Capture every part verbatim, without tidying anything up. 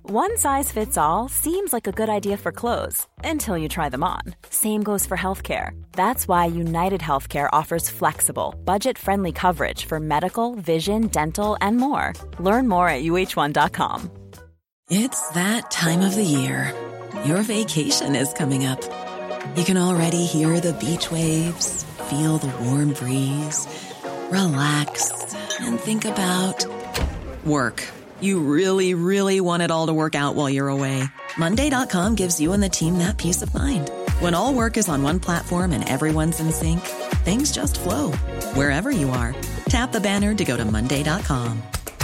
One size fits all seems like a good idea for clothes until you try them on. Same goes for healthcare. That's why United Healthcare offers flexible, budget-friendly coverage for medical, vision, dental, and more. Learn more at U H one dot com. It's that time of the year. Your vacation is coming up. You can already hear the beach waves, feel the warm breeze, relax, and think about work. You really, really want it all to work out while you're away. Monday dot com gives you and the team that peace of mind. When all work is on one platform and everyone's in sync, things just flow. Wherever you are, tap the banner to go to Monday dot com.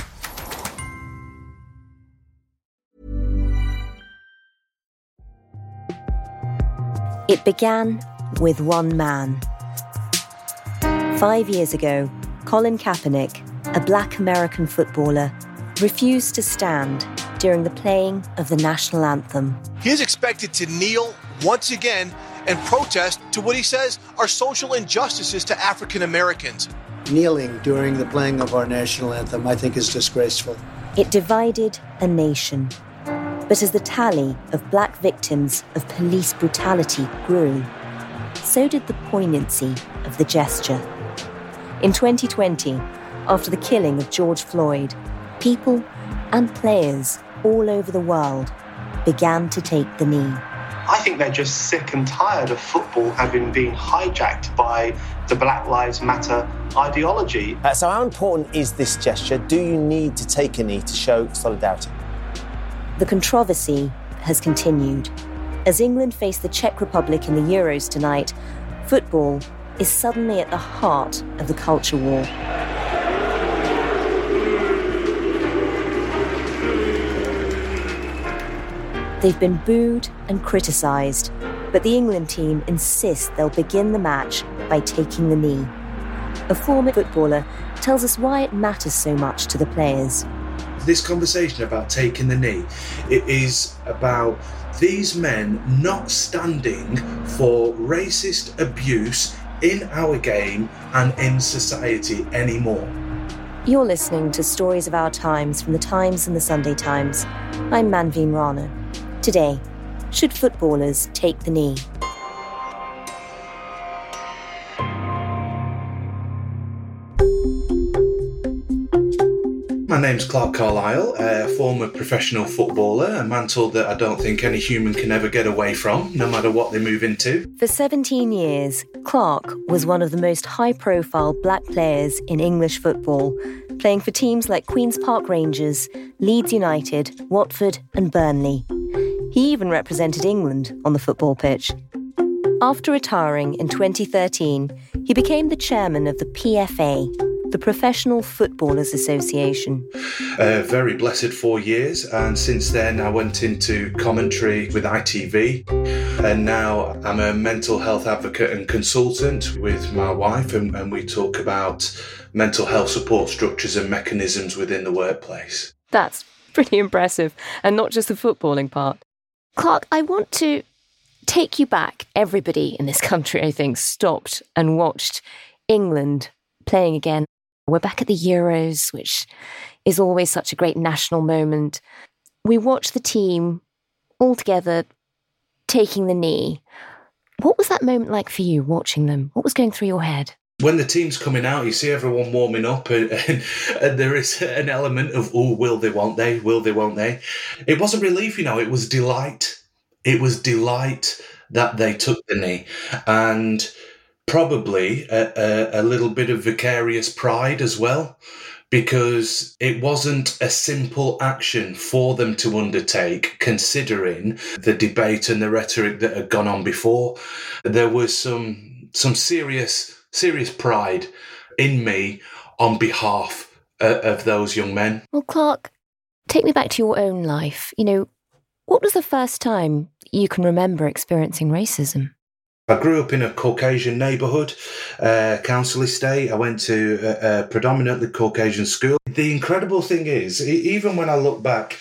It began with one man. Five years ago, Colin Kaepernick, a black American footballer, refused to stand during the playing of the national anthem. He is expected to kneel once again and protest to what he says are social injustices to African Americans. Kneeling during the playing of our national anthem, I think, is disgraceful. It divided a nation. But as the tally of black victims of police brutality grew, so did the poignancy of the gesture. In twenty twenty, after the killing of George Floyd, people and players all over the world began to take the knee. I think they're just sick and tired of football having been hijacked by the Black Lives Matter ideology. Uh, so how important is this gesture? Do you need to take a knee to show solidarity? The controversy has continued. As England face the Czech Republic in the Euros tonight, football is suddenly at the heart of the culture war. They've been booed and criticised, but the England team insists they'll begin the match by taking the knee. A former footballer tells us why it matters so much to the players. This conversation about taking the knee, it is about these men not standing for racist abuse in our game and in society anymore. You're listening to Stories of Our Times from The Times and The Sunday Times. I'm Manveen Rana. Today, should footballers take the knee? My name's Clark Carlisle, a former professional footballer, a mantle that I don't think any human can ever get away from, no matter what they move into. For seventeen years, Clark was one of the most high-profile black players in English football, playing for teams like Queen's Park Rangers, Leeds United, Watford and Burnley. He even represented England on the football pitch. After retiring in twenty thirteen, he became the chairman of the P F A, the Professional Footballers Association. A very blessed four years, and since then I went into commentary with I T V, and now I'm a mental health advocate and consultant with my wife, and, and we talk about mental health support structures and mechanisms within the workplace. That's pretty impressive, and not just the footballing part. Clark, I want to take you back. Everybody in this country, I think, stopped and watched England playing again. We're back at the Euros, which is always such a great national moment. We watched the team all together taking the knee. What was that moment like for you, watching them? What was going through your head? When the team's coming out, you see everyone warming up, and, and, and there is an element of, oh, will they, won't they? Will they, won't they? It wasn't relief, you know, it was delight. It was delight that they took the knee, and probably a, a, a little bit of vicarious pride as well, because it wasn't a simple action for them to undertake, considering the debate and the rhetoric that had gone on before. There was some some serious... serious pride in me on behalf uh, of those young men. Well, Clark, take me back to your own life. You know, what was the first time you can remember experiencing racism? I grew up in a Caucasian neighbourhood, uh, council estate. I went to a, a predominantly Caucasian school. The incredible thing is, even when I look back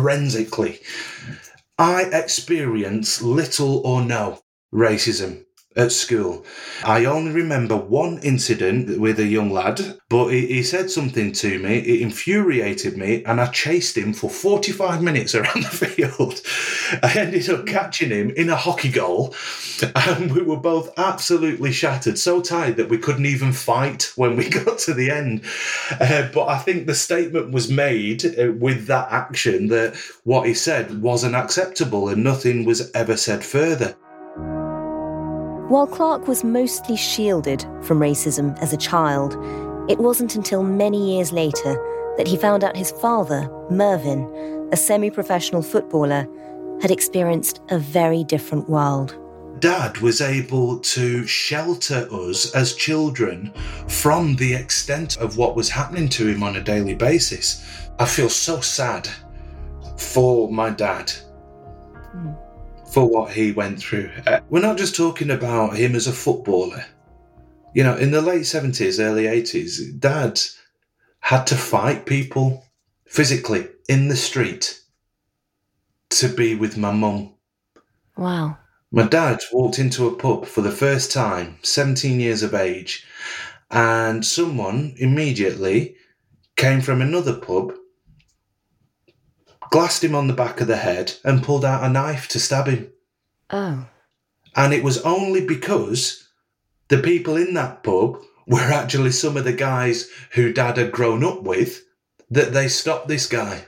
forensically, I experienced little or no racism at school. I only remember one incident with a young lad, but he, he said something to me, it infuriated me, and I chased him for forty-five minutes around the field. I ended up catching him in a hockey goal, and we were both absolutely shattered, so tired that we couldn't even fight when we got to the end. Uh, but I think the statement was made uh, with that action that what he said wasn't acceptable, and nothing was ever said further. While Clarke was mostly shielded from racism as a child, it wasn't until many years later that he found out his father, Mervyn, a semi-professional footballer, had experienced a very different world. Dad was able to shelter us as children from the extent of what was happening to him on a daily basis. I feel so sad for my dad. Mm. For what he went through. Uh, we're not just talking about him as a footballer. You know, in the late seventies, early eighties, Dad had to fight people physically in the street to be with my mum. Wow. My dad walked into a pub for the first time, seventeen years of age, and someone immediately came from another pub, glassed him on the back of the head and pulled out a knife to stab him. Oh. And it was only because the people in that pub were actually some of the guys who Dad had grown up with that they stopped this guy.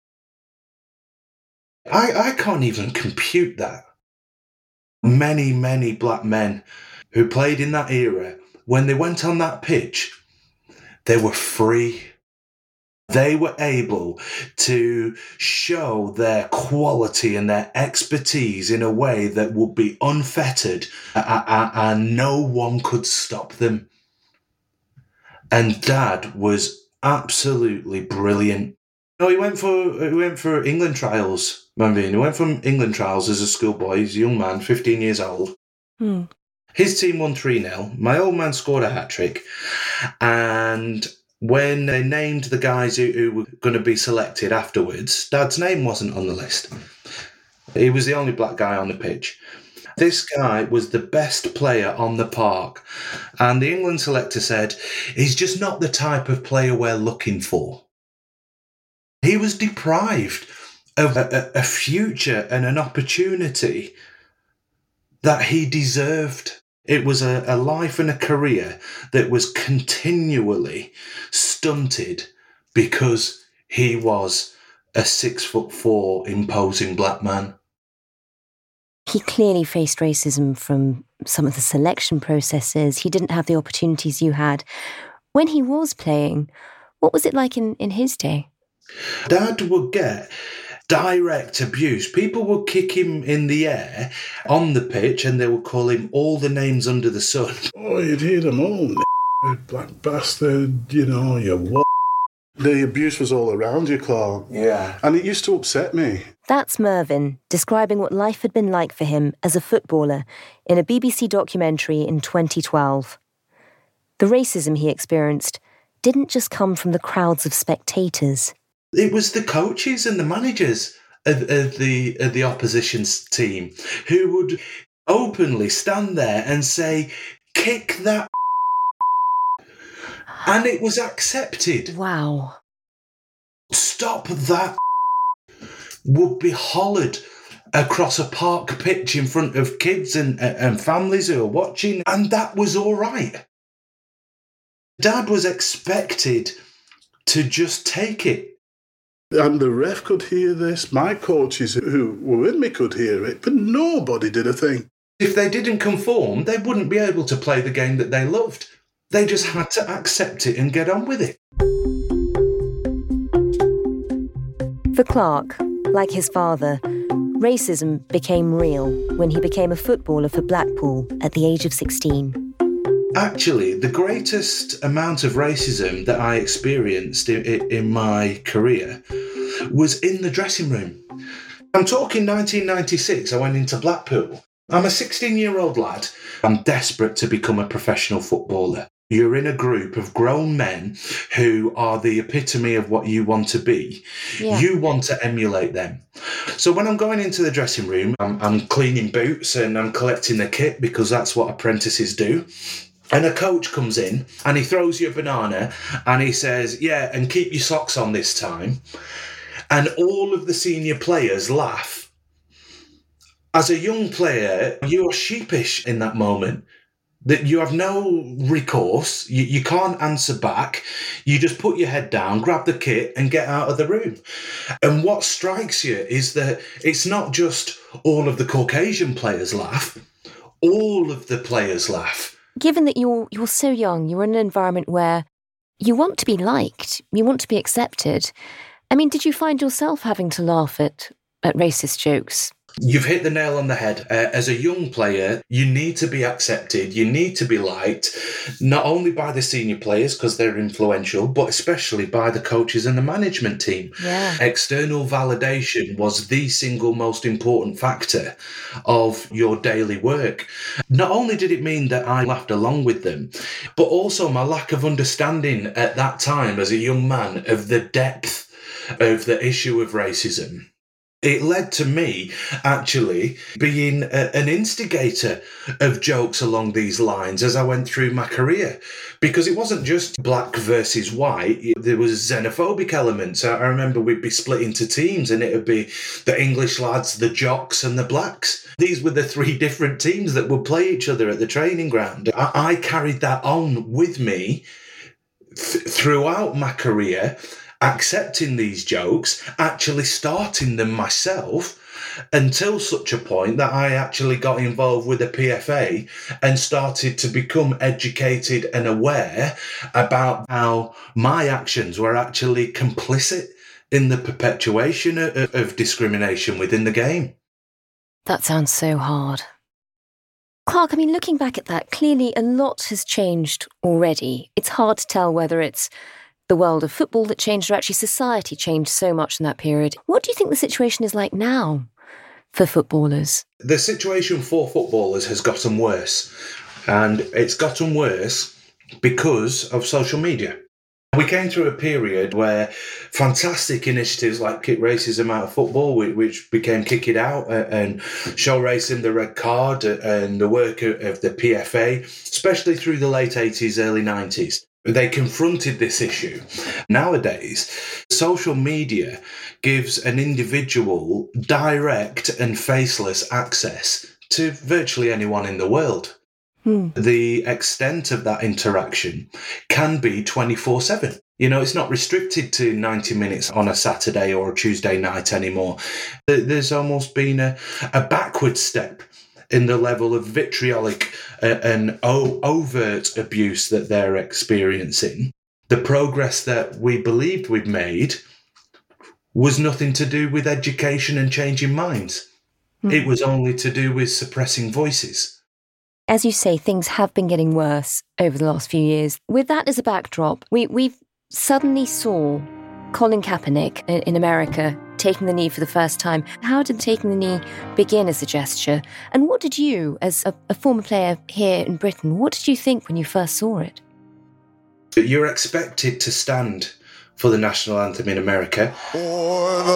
I, I can't even compute that. Many, many black men who played in that era, when they went on that pitch, they were free. They were able to show their quality and their expertise in a way that would be unfettered, and no one could stop them. And Dad was absolutely brilliant. No, he went for he went for England trials. Remember, he went from England trials as a schoolboy. He's a young man, fifteen years old. Hmm. His team won three nil. My old man scored a hat-trick. And when they named the guys who, who were going to be selected afterwards, Dad's name wasn't on the list. He was the only black guy on the pitch. This guy was the best player on the park. And the England selector said, he's just not the type of player we're looking for. He was deprived of a, a future and an opportunity that he deserved. It was a, a life and a career that was continually stunted because he was a six foot four imposing black man. He clearly faced racism from some of the selection processes. He didn't have the opportunities you had. When he was playing, what was it like in, in his day? Dad would get direct abuse. People would kick him in the air on the pitch and they would call him all the names under the sun. Oh, you'd hear them all. Black bastard, you know, you what? The abuse was all around you, Clarke. Yeah. And it used to upset me. That's Mervyn, describing what life had been like for him as a footballer in a B B C documentary in twenty twelve. The racism he experienced didn't just come from the crowds of spectators. It was the coaches and the managers of, of the of the opposition's team who would openly stand there and say, kick that and it was accepted. Wow. Stop that would be hollered across a park pitch in front of kids and, and families who are watching, and that was all right. Dad was expected to just take it. And the ref could hear this. My coaches who were with me could hear it, but nobody did a thing. If they didn't conform, they wouldn't be able to play the game that they loved. They just had to accept it and get on with it. For Clarke, like his father, racism became real when he became a footballer for Blackpool at the age of sixteen. Actually, the greatest amount of racism that I experienced in, in my career was in the dressing room. I'm talking nineteen ninety-six, I went into Blackpool. I'm a sixteen-year-old lad. I'm desperate to become a professional footballer. You're in a group of grown men who are the epitome of what you want to be. Yeah. You want to emulate them. So when I'm going into the dressing room, I'm, I'm cleaning boots and I'm collecting the kit because that's what apprentices do. And a coach comes in and he throws you a banana and he says, yeah, and keep your socks on this time. And all of the senior players laugh. As a young player, you're sheepish in that moment. That you have no recourse, you, you can't answer back, you just put your head down, grab the kit and get out of the room. And what strikes you is that it's not just all of the Caucasian players laugh, all of the players laugh. Given that you're you're so young, you're in an environment where you want to be liked, you want to be accepted. I mean, did you find yourself having to laugh at, at racist jokes? You've hit the nail on the head. Uh, as a young player, you need to be accepted. You need to be liked, not only by the senior players because they're influential, but especially by the coaches and the management team. Yeah. External validation was the single most important factor of your daily work. Not only did it mean that I laughed along with them, but also my lack of understanding at that time as a young man of the depth of the issue of racism. It led to me actually being a, an instigator of jokes along these lines as I went through my career, because it wasn't just black versus white. There was xenophobic elements. I remember we'd be split into teams and it would be the English lads, the jocks and the blacks. These were the three different teams that would play each other at the training ground. I, I carried that on with me th- throughout my career, accepting these jokes, actually starting them myself, until such a point that I actually got involved with the P F A and started to become educated and aware about how my actions were actually complicit in the perpetuation of, of discrimination within the game. That sounds so hard. Clark, I mean, looking back at that, clearly a lot has changed already. It's hard to tell whether it's the world of football that changed, or actually society changed so much in that period. What do you think the situation is like now for footballers? The situation for footballers has gotten worse, and it's gotten worse because of social media. We came through a period where fantastic initiatives like Kick Racism Out of Football, which became Kick It Out, and Show Racing the Red Card, and the work of the P F A, especially through the late eighties, early nineties. They confronted this issue. Nowadays, social media gives an individual direct and faceless access to virtually anyone in the world. Hmm. The extent of that interaction can be twenty-four seven. You know, it's not restricted to ninety minutes on a Saturday or a Tuesday night anymore. There's almost been a, a backward step in the level of vitriolic uh, and o- overt abuse that they're experiencing. The progress that we believed we'd made was nothing to do with education and changing minds. Mm. It was only to do with suppressing voices. As you say, things have been getting worse over the last few years. With that as a backdrop, we we suddenly saw Colin Kaepernick in, in America taking the knee for the first time. How did taking the knee begin as a gesture? And what did you, as a, a former player here in Britain, what did you think when you first saw it? You're expected to stand for the national anthem in America. For the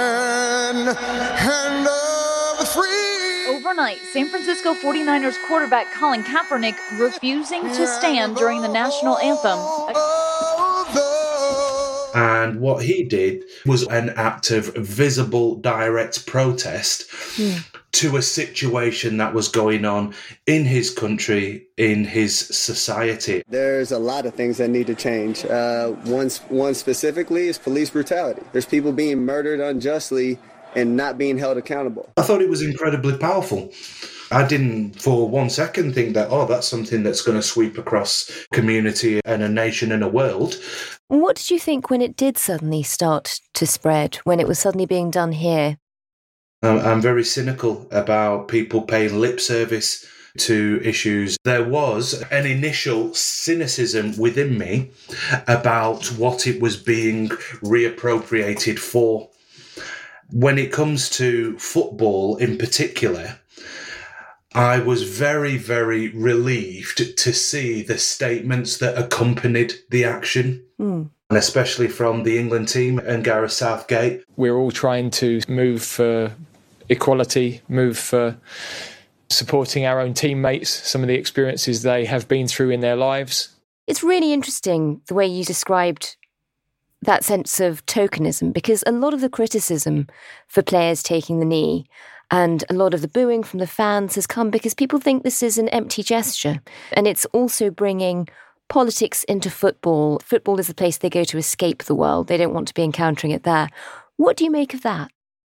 land and of the free. Overnight, San Francisco forty-niners quarterback Colin Kaepernick refusing to stand during the national anthem. And what he did was an act of visible, direct protest mm. to a situation that was going on in his country, in his society. There's a lot of things that need to change. Uh, one, one specifically is police brutality. There's people being murdered unjustly and not being held accountable. I thought it was incredibly powerful. I didn't for one second think that, oh, that's something that's going to sweep across community and a nation and a world. What did you think when it did suddenly start to spread, when it was suddenly being done here? I'm very cynical about people paying lip service to issues. There was an initial cynicism within me about what it was being reappropriated for. When it comes to football in particular, I was very, very relieved to see the statements that accompanied the action. Mm. and especially from the England team and Gareth Southgate. We're all trying to move for equality, move for supporting our own teammates, some of the experiences they have been through in their lives. It's really interesting the way you described that sense of tokenism, because a lot of the criticism for players taking the knee and a lot of the booing from the fans has come because people think this is an empty gesture. And it's also bringing politics into football. Football is the place they go to escape the world. They don't want to be encountering it there. What do you make of that?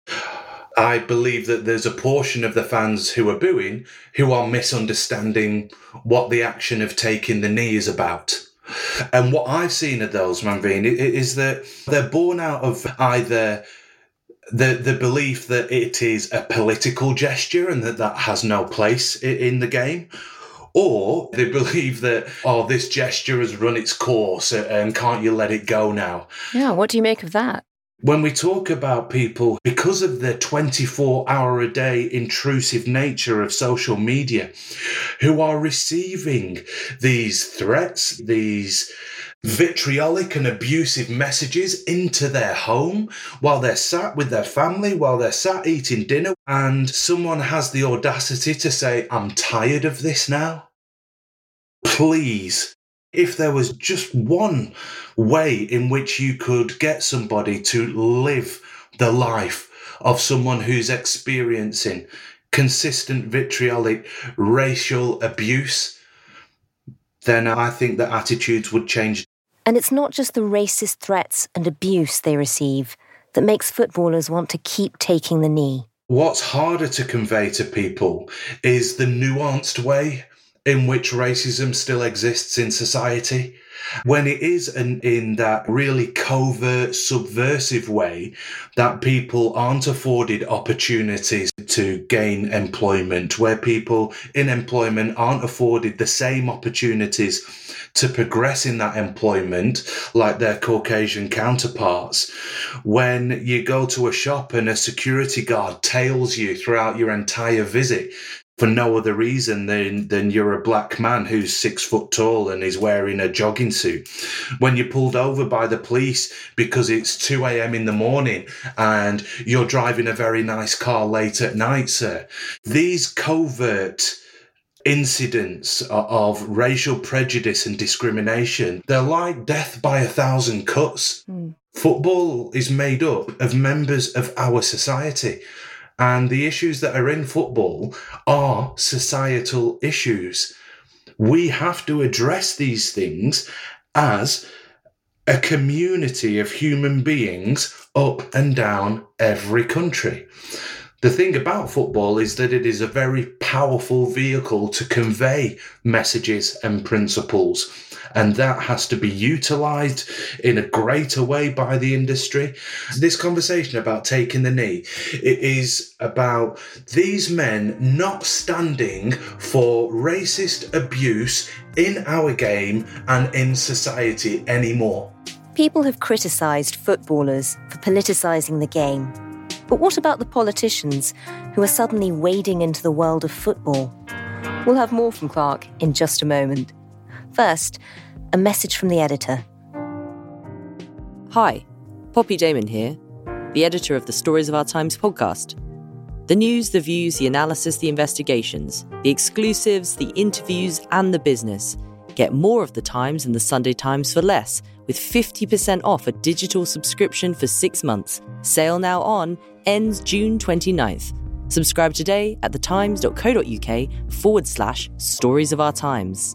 I believe that there's a portion of the fans who are booing who are misunderstanding what the action of taking the knee is about. And what I've seen of those, Manveen, is that they're born out of either the the belief that it is a political gesture and that that has no place in the game, or they believe that, oh, this gesture has run its course and can't you let it go now? Yeah, what do you make of that? When we talk about people, because of the twenty-four hour a day intrusive nature of social media, who are receiving these threats, these vitriolic and abusive messages into their home while they're sat with their family, while they're sat eating dinner, and someone has the audacity to say, I'm tired of this now. Please, if there was just one way in which you could get somebody to live the life of someone who's experiencing consistent vitriolic racial abuse, then I think that attitudes would change. And it's not just the racist threats and abuse they receive that makes footballers want to keep taking the knee. What's harder to convey to people is the nuanced way in which racism still exists in society. When it is an, in that really covert, subversive way that people aren't afforded opportunities to gain employment, where people in employment aren't afforded the same opportunities to progress in that employment like their Caucasian counterparts. When you go to a shop and a security guard tails you throughout your entire visit for no other reason than, than you're a black man who's six foot tall and is wearing a jogging suit. When you're pulled over by the police because it's two a.m. in the morning and you're driving a very nice car late at night, sir. These covert incidents of racial prejudice and discrimination, they're like death by a thousand cuts. Mm. Football is made up of members of our society. And the issues that are in football are societal issues. We have to address these things as a community of human beings up and down every country. The thing about football is that it is a very powerful vehicle to convey messages and principles. And that has to be utilised in a greater way by the industry. This conversation about taking the knee, it is about these men not standing for racist abuse in our game and in society anymore. People have criticised footballers for politicising the game. But what about the politicians who are suddenly wading into the world of football? We'll have more from Clark in just a moment. First, a message from the editor. Hi, Poppy Damon here, the editor of the Stories of Our Times podcast. The news, the views, the analysis, the investigations, the exclusives, the interviews, and the business. Get more of the Times and the Sunday Times for less, with fifty percent off a digital subscription for six months. Sale now on, ends June twenty-ninth. Subscribe today at thetimes.co.uk forward slash Stories of Our Times.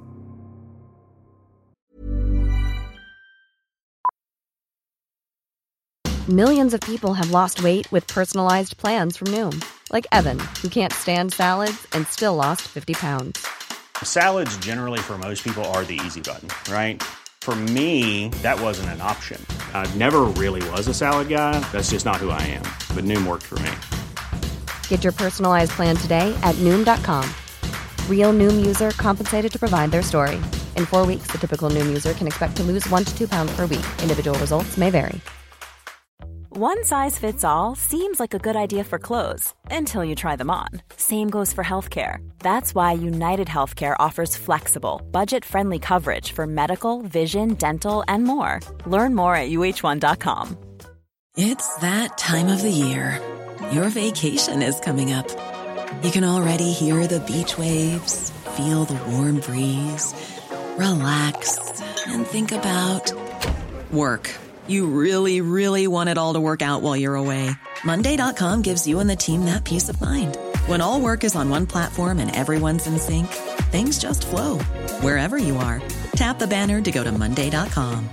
Millions of people have lost weight with personalized plans from Noom. Like Evan, who can't stand salads and still lost fifty pounds. Salads generally for most people are the easy button, right? For me, that wasn't an option. I never really was a salad guy. That's just not who I am. But Noom worked for me. Get your personalized plan today at Noom dot com. Real Noom user compensated to provide their story. In four weeks, the typical Noom user can expect to lose one to two pounds per week. Individual results may vary. One size fits all seems like a good idea for clothes until you try them on. Same goes for healthcare. That's why United Healthcare offers flexible, budget-friendly coverage for medical, vision, dental, and more. Learn more at U H one dot com. It's that time of the year. Your vacation is coming up. You can already hear the beach waves, feel the warm breeze, relax, and think about work. You really, really want it all to work out while you're away. Monday dot com gives you and the team that peace of mind. When all work is on one platform and everyone's in sync, things just flow. Wherever you are, tap the banner to go to Monday dot com.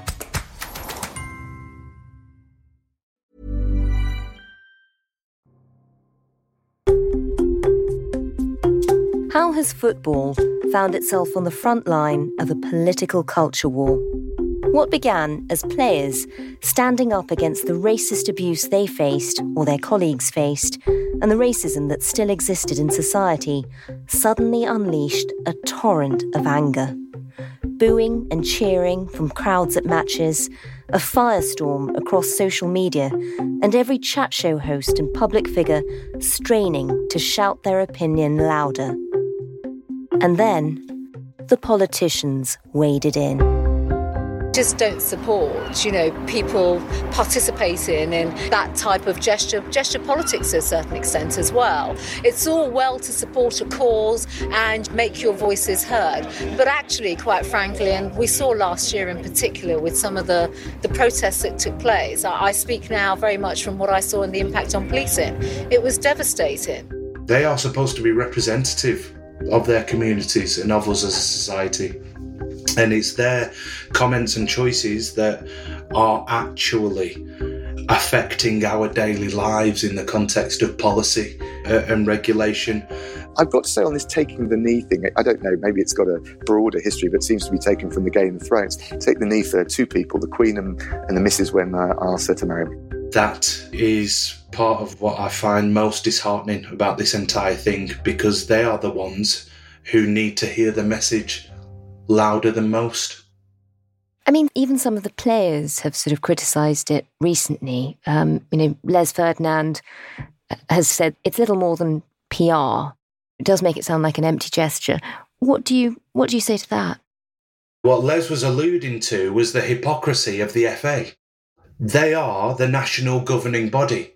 How has football found itself on the front line of a political culture war? What began as players standing up against the racist abuse they faced or their colleagues faced, and the racism that still existed in society, suddenly unleashed a torrent of anger. Booing and cheering from crowds at matches, a firestorm across social media, and every chat show host and public figure straining to shout their opinion louder. And then, the politicians waded in. Just don't support, you know, people participating in that type of gesture, gesture politics to a certain extent as well. It's all well to support a cause and make your voices heard, but actually, quite frankly, and we saw last year in particular with some of the, the protests that took place, I, I speak now very much from what I saw and the impact on policing. It was devastating. They are supposed to be representative of their communities and of us as a society. And it's their comments and choices that are actually affecting our daily lives in the context of policy uh, and regulation. I've got to say on this taking the knee thing, I don't know, maybe it's got a broader history, but it seems to be taken from the Game of Thrones. Take the knee for two people, the Queen and, and the Missus when uh, asked her to marry me. That is part of what I find most disheartening about this entire thing, because they are the ones who need to hear the message louder than most. I mean, even some of the players have sort of criticised it recently. Um, you know, Les Ferdinand has said it's little more than P R. It does make it sound like an empty gesture. What do you what do you say to that? What Les was alluding to was the hypocrisy of the F A. They are the national governing body,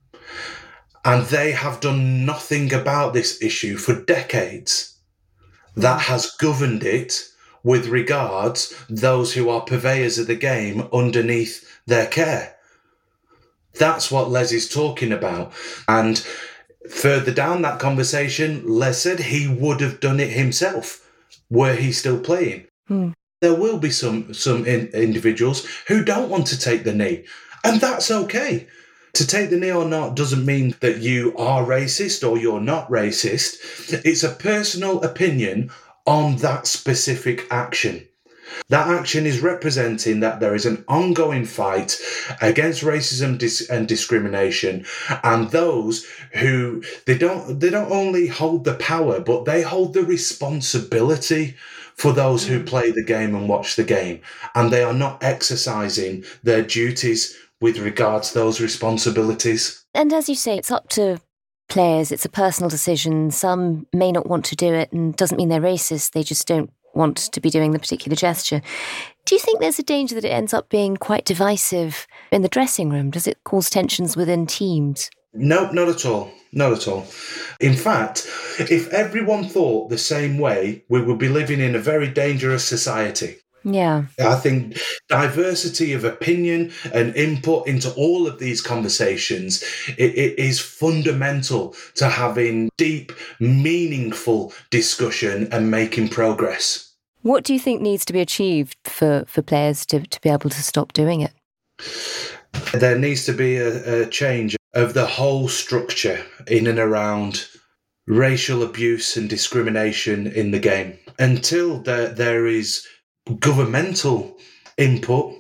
and they have done nothing about this issue for decades. That has governed it with regards those who are purveyors of the game underneath their care. That's what Les is talking about. And further down that conversation, Les said he would have done it himself were he still playing. Hmm. There will be some some in, individuals who don't want to take the knee, and that's okay. To take the knee or not doesn't mean that you are racist or you're not racist. It's a personal opinion on that specific action. That action is representing that there is an ongoing fight against racism dis- and discrimination, and those who they don't they don't only hold the power, but they hold the responsibility for those who play the game and watch the game, and they are not exercising their duties with regards to those responsibilities. And as you say, it's up to players. It's a personal decision. Some may not want to do it, and doesn't mean they're racist. They just don't want to be doing the particular gesture. Do you think there's a danger that it ends up being quite divisive in the dressing room? Does it cause tensions within teams? No, not at all. Not at all. In fact, if everyone thought the same way, we would be living in a very dangerous society. Yeah. I think diversity of opinion and input into all of these conversations it, it is fundamental to having deep, meaningful discussion and making progress. What do you think needs to be achieved for, for players to, to be able to stop doing it? There needs to be a, a change of the whole structure in and around racial abuse and discrimination in the game. Until there, there is governmental input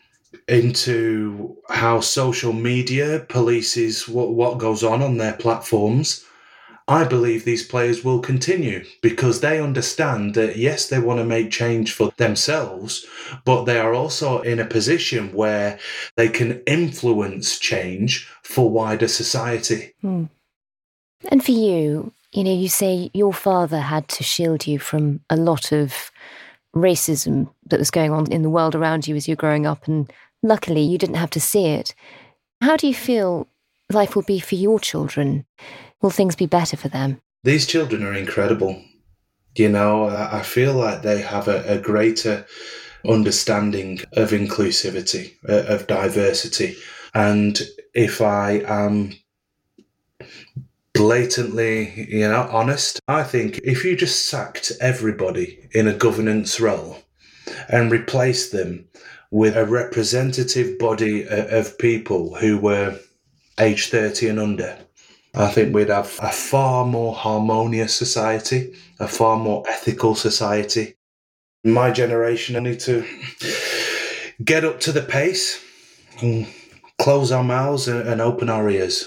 into how social media polices what, what goes on on their platforms, I believe these players will continue because they understand that, yes, they want to make change for themselves, but they are also in a position where they can influence change for wider society. Hmm. And for you, you know, you say your father had to shield you from a lot of racism that was going on in the world around you as you were growing up, and luckily you didn't have to see it. How do you feel life will be for your children? Will things be better for them? These children are incredible. You know, I feel like they have a, a greater understanding of inclusivity, of diversity. And if I am blatantly, you know, honest, I think if you just sacked everybody in a governance role and replaced them with a representative body of people who were age thirty and under, I think we'd have a far more harmonious society, a far more ethical society. My generation, I need to get up to the pace and close our mouths and open our ears.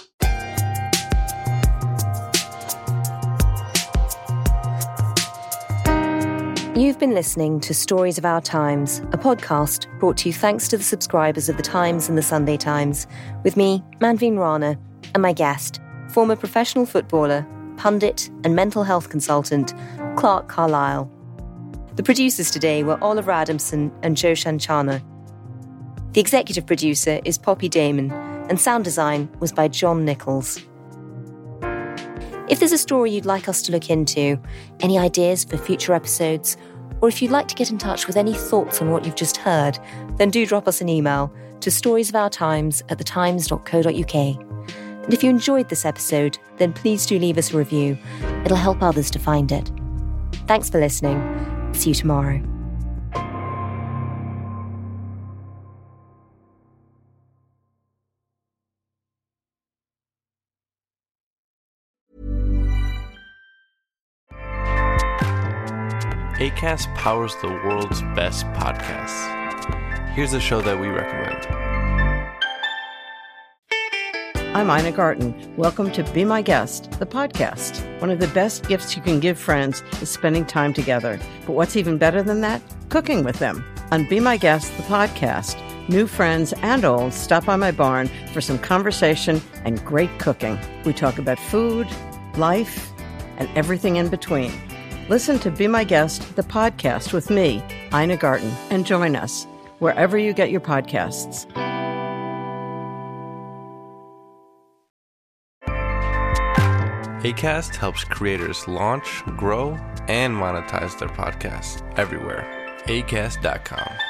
You've been listening to Stories of Our Times, a podcast brought to you thanks to the subscribers of The Times and The Sunday Times, with me, Manveen Rana, and my guest, former professional footballer, pundit and mental health consultant, Clark Carlisle. The producers today were Oliver Adamson and Joe Shanchana. The executive producer is Poppy Damon, and sound design was by John Nichols. If there's a story you'd like us to look into, any ideas for future episodes, or if you'd like to get in touch with any thoughts on what you've just heard, then do drop us an email to storiesofourtimes at thetimes dot co dot uk. And if you enjoyed this episode, then please do leave us a review. It'll help others to find it. Thanks for listening. See you tomorrow. Acast powers the world's best podcasts. Here's a show that we recommend. I'm Ina Garten. Welcome to Be My Guest, the podcast. One of the best gifts you can give friends is spending time together. But what's even better than that? Cooking with them. On Be My Guest, the podcast, new friends and old stop by my barn for some conversation and great cooking. We talk about food, life, and everything in between. Listen to Be My Guest, the podcast with me, Ina Garten, and join us wherever you get your podcasts. Acast helps creators launch, grow, and monetize their podcasts everywhere. acast dot com.